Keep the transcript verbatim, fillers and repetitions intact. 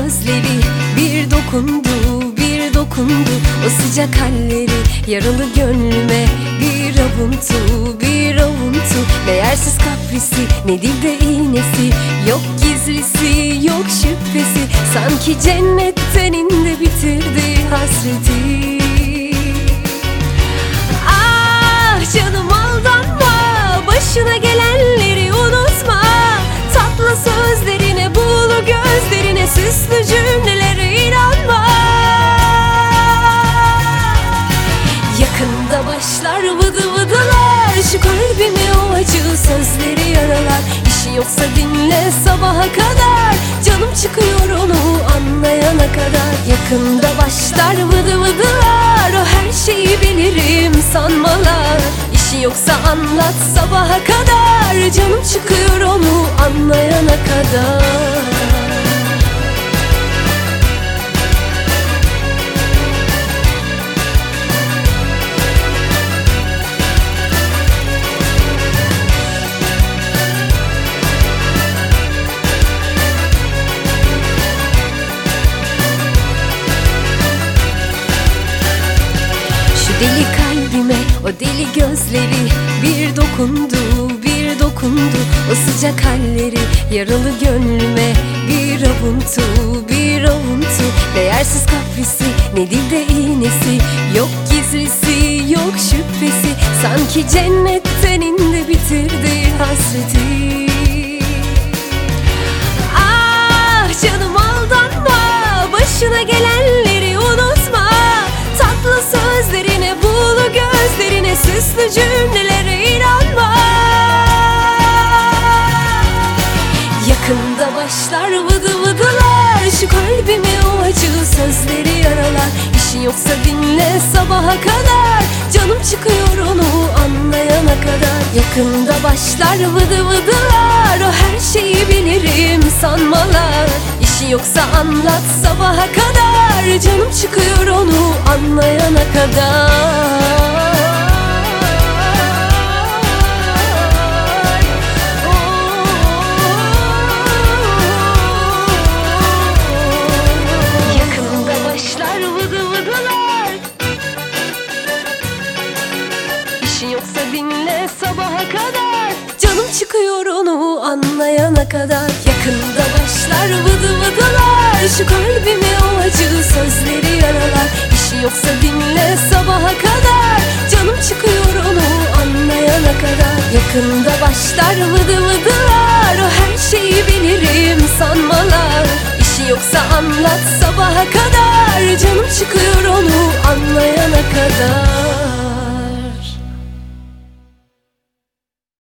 gözleri bir dokundu, bir dokundu. O sıcak halleri yaralı gönlüme bir avuntu, bir avuntu. Değersiz kaprisi, ne dilde iğnesi, yok gizlisi, yok şüphesi. Sanki cennetten indi bitirdi hasreti. Ah canım aldanma, başına gelenleri unutma. Tatlı sözlerine, buğulu gözlerine, süslü cümlelere inanma. Yakında başlar vıdı vıdılar, şu kalbimi o acı sözleri yaralar. İşi yoksa dinle sabaha kadar, canım çıkıyor onu anlayana kadar. Yakında başlar vıdı vıdılar, o her şeyi bilirim sanmalar. İşi yoksa anlat sabaha kadar, canım çıkıyor onu anlayana kadar. Deli kalbime o deli gözleri bir dokundu, bir dokundu. O sıcak halleri yaralı gönlüme bir avuntu, bir avuntu. Değersiz kaprisi, ne dilde iğnesi, yok gizlisi, yok şüphesi. Sanki cennetten indi bitirdi hasreti. Ah canım aldanma, başına gelenleri unutma. Tatlı sözlerine, buğulu gözlerine, süslü cümlelere inanma. Yakında başlar vıdı vıdılar, şu kalbimi o acı sözleri yaralar. İşi yoksa dinle sabaha kadar, canım çıkıyor onu anlayana kadar. Yakında başlar vıdı vıdılar, o her şeyi bilirim sanmalar. İşi yoksa anlat sabaha kadar, canım çıkıyor onu anlayana kadar. Yakında başlar vıdı vıdılar, İşi yoksa dinle sabaha kadar, canım çıkıyor onu anlayana kadar. Yakında başlar vıdı vıdılar, şu kalbimi o acı sözleri yaralar. İşi yoksa dinle sabaha kadar, canım çıkıyor onu anlayana kadar. Yakında başlar vıdı vıdılar, o her şeyi bilirim sanmalar. İşi yoksa anlat sabaha kadar, canım çıkıyor onu anlayana kadar.